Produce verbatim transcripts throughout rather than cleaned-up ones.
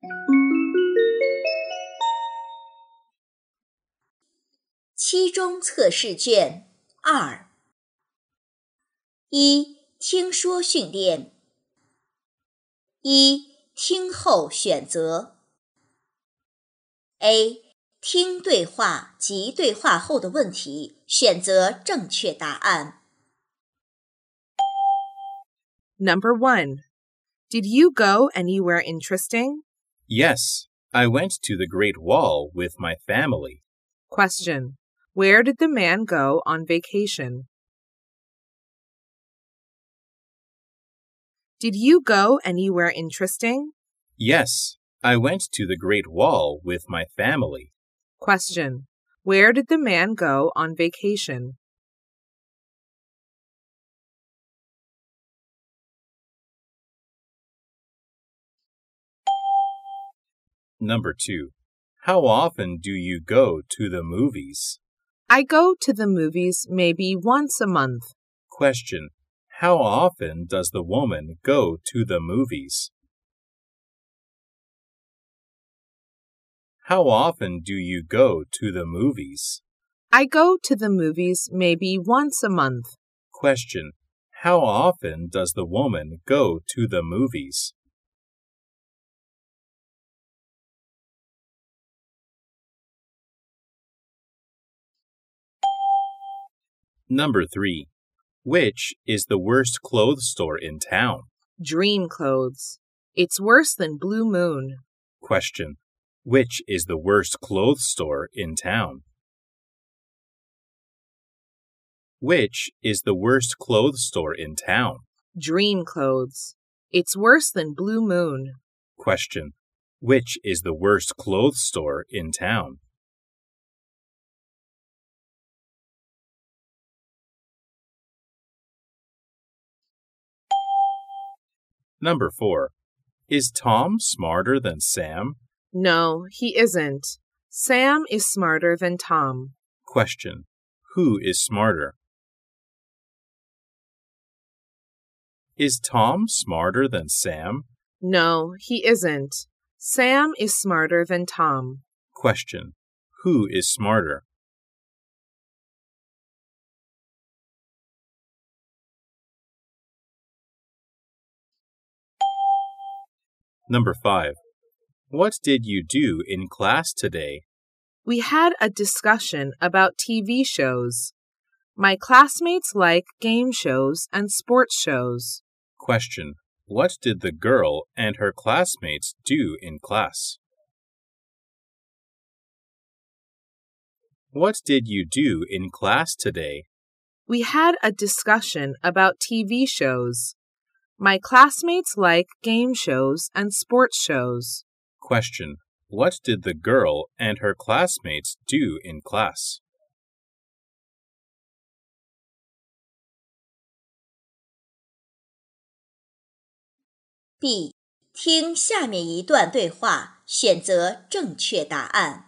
期中测试卷二。一、听说训练。一、听后选择。A、听对话及对话后的问题，选择正确答案。 Number one. Did you go anywhere interesting? Yes, I went to the Great Wall with my family. Question. Where did the man go on vacation? Did you go anywhere interesting? Yes, I went to the Great Wall with my family. Question. Where did the man go on vacation? Number two. How often do you go to the movies? I go to the movies maybe once a month. Question. How often does the woman go to the movies? How often do you go to the movies? I go to the movies maybe once a month. Question. How often does the woman go to the movies? Number three. Which is the worst clothes store in town? Dream Clothes. It's worse than Blue Moon. Question. Which is the worst clothes store in town? Which is the worst clothes store in town? Dream Clothes. It's worse than Blue Moon. Question. Which is the worst clothes store in town? Number four. Is Tom smarter than Sam? No, he isn't. Sam is smarter than Tom. Question. Who is smarter? Is Tom smarter than Sam? No, he isn't. Sam is smarter than Tom. Question. Who is smarter? Number five. What did you do in class today? We had a discussion about T V shows. My classmates like game shows and sports shows. Question. What did the girl and her classmates do in class? What did you do in class today? We had a discussion about T V shows. My classmates like game shows and sports shows. Question. What did the girl and her classmates do in class? B. 听下面一段对话，选择正确答案。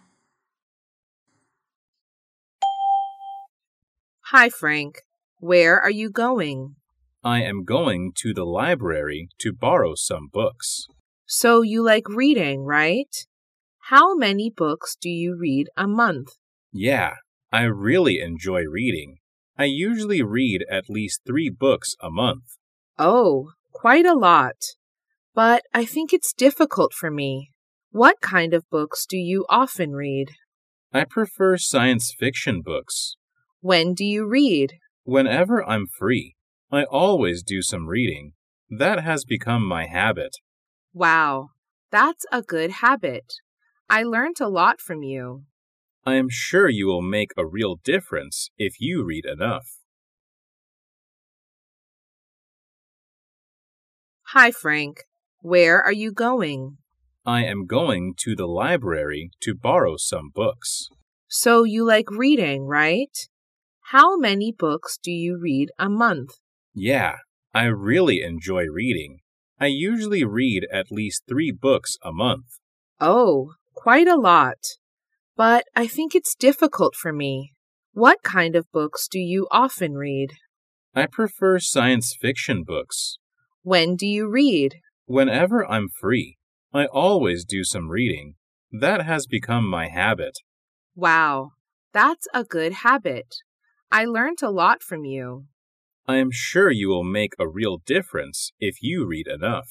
Hi, Frank. Where are you going? I am going to the library to borrow some books. So you like reading, right? How many books do you read a month? Yeah, I really enjoy reading. I usually read at least three books a month. Oh, quite a lot. But I think it's difficult for me. What kind of books do you often read? I prefer science fiction books. When do you read? Whenever I'm free. I always do some reading. That has become my habit. Wow, that's a good habit. I learned a lot from you. I am sure you will make a real difference if you read enough. Hi, Frank. Where are you going? I am going to the library to borrow some books. So you like reading, right? How many books do you read a month? Yeah, I really enjoy reading. I usually read at least three books a month. Oh, quite a lot. But I think it's difficult for me. What kind of books do you often read? I prefer science fiction books. When do you read? Whenever I'm free. I always do some reading. That has become my habit. Wow, that's a good habit. I learned a lot from you. I am sure you will make a real difference if you read enough.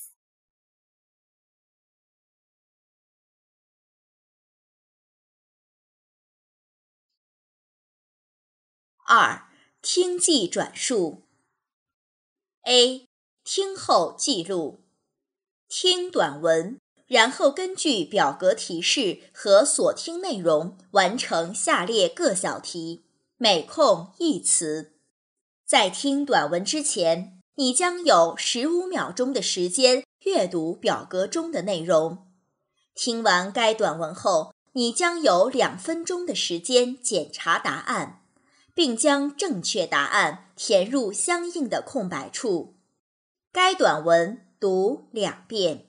二、听记转述。A. 听后记录。听短文，然后根据表格提示和所听内容完成下列各小题，每空一词。在听短文之前，你将有十五秒钟的时间阅读表格中的内容。听完该短文后，你将有两分钟的时间检查答案，并将正确答案填入相应的空白处。该短文读两遍。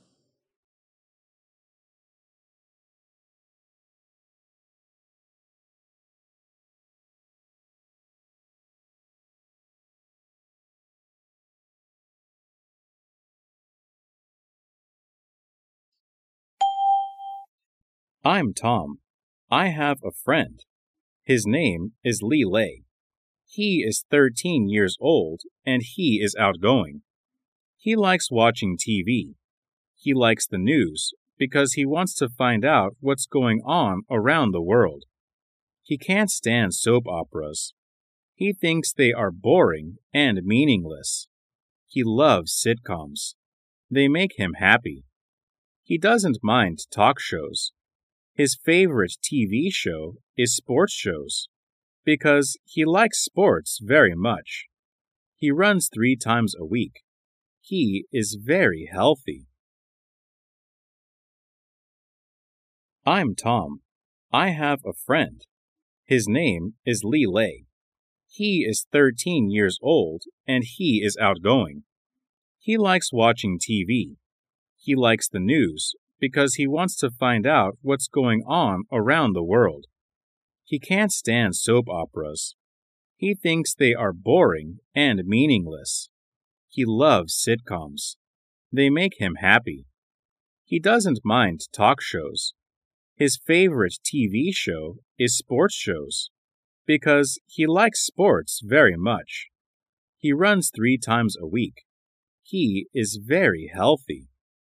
I'm Tom. I have a friend. His name is Li Lei. He is thirteen years old and he is outgoing. He likes watching T V. He likes the news because he wants to find out what's going on around the world. He can't stand soap operas. He thinks they are boring and meaningless. He loves sitcoms. They make him happy. He doesn't mind talk shows. His favorite T V show is sports shows because he likes sports very much. He runs three times a week. He is very healthy. I'm Tom. I have a friend. His name is Li Lei. He is thirteen years old and he is outgoing. He likes watching T V. He likes the news because he wants to find out what's going on around the world. He can't stand soap operas. He thinks they are boring and meaningless. He loves sitcoms. They make him happy. He doesn't mind talk shows. His favorite T V show is sports shows because he likes sports very much. He runs three times a week. He is very healthy.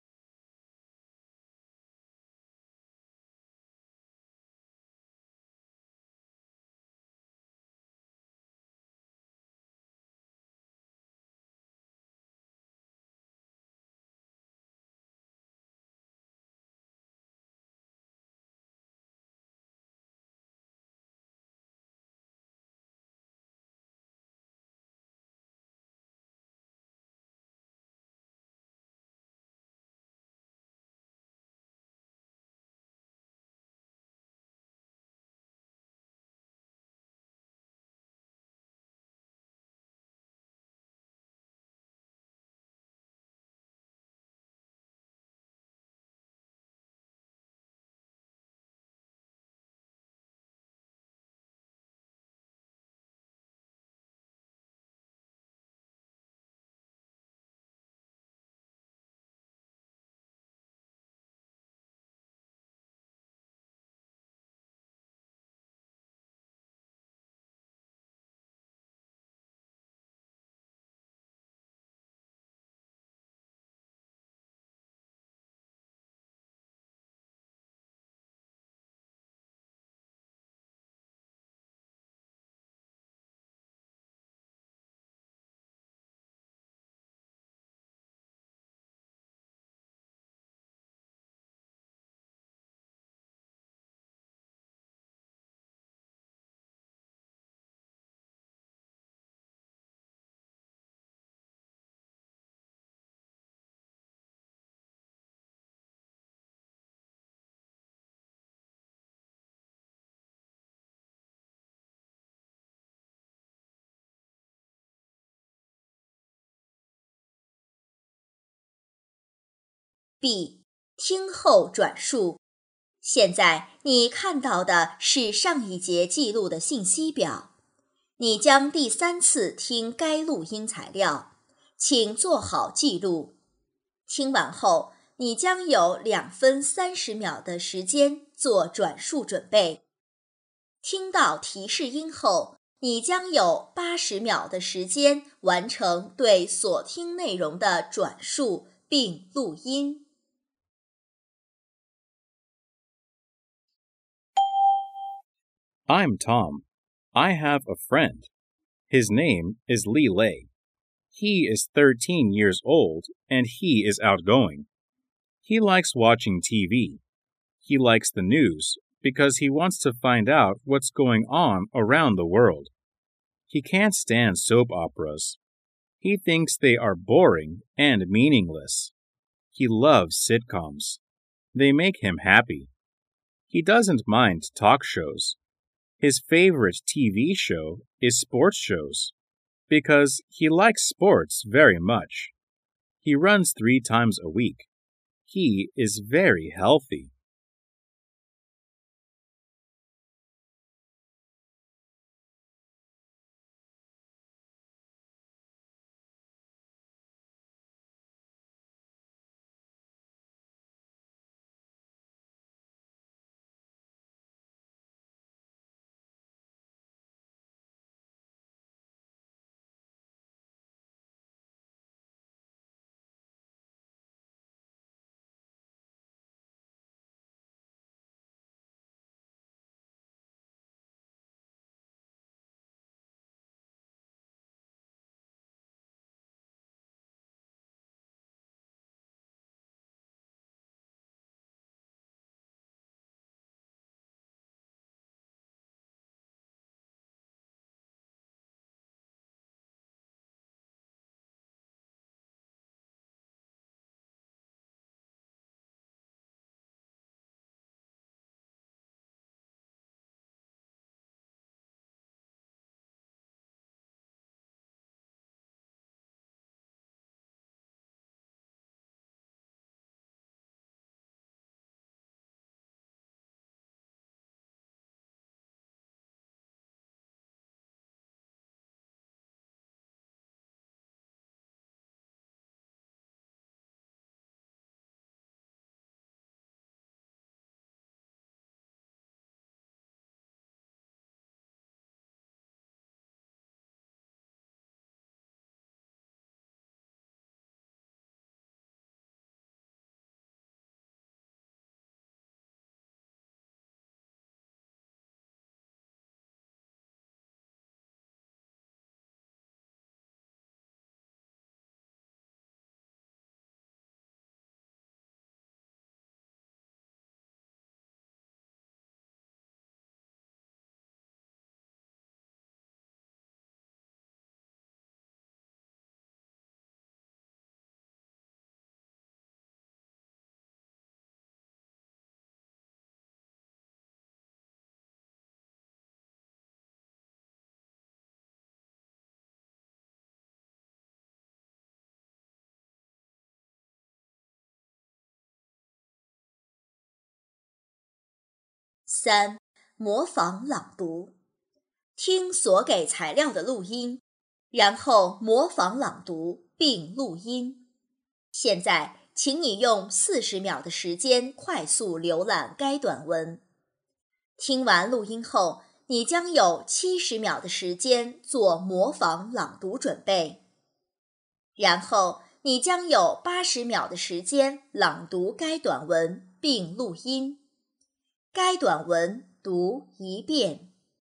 B. 听后转述。现在你看到的是上一节记录的信息表。你将第三次听该录音材料，请做好记录。听完后， 你将有两分三十秒的时间做转述准备。听到提示音后，你将有八十秒的时间完成对所听内容的转述并录音。 I'm Tom. I have a friend. His name is Li Lei. He is thirteen years old and he is outgoing. He likes watching T V. He likes the news because he wants to find out what's going on around the world. He can't stand soap operas. He thinks they are boring and meaningless. He loves sitcoms. They make him happy. He doesn't mind talk shows. His favorite T V show is sports shows because he likes sports very much. He runs three times a week. He is very healthy. 三、模仿朗读。听所给材料的录音，然后模仿朗读并录音。现在，请你用四十秒的时间快速浏览该短文。听完录音后，你将有七十秒的时间做模仿朗读准备。然后，你将有八十秒的时间朗读该短文并录音。该短文读一遍。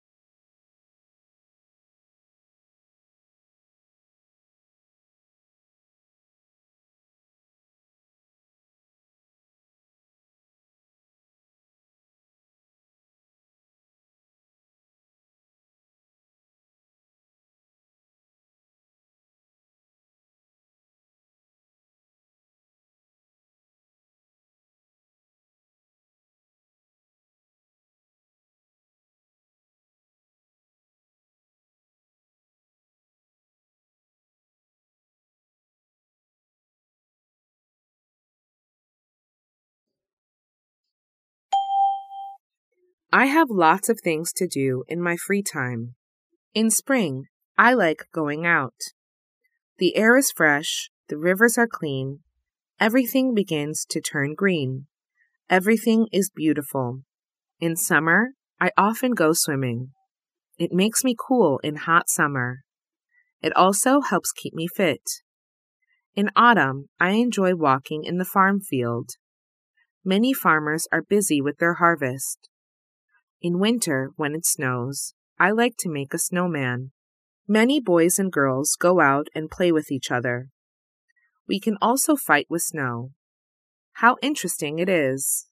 I have lots of things to do in my free time. In spring, I like going out. The air is fresh, the rivers are clean, Everything begins to turn green. Everything is beautiful. In summer, I often go swimming. It makes me cool in hot summer. It also helps keep me fit. In autumn, I enjoy walking in the farm field. Many farmers are busy with their harvest. In winter, when it snows, I like to make a snowman. Many boys and girls go out and play with each other. We can also fight with snow. How interesting it is!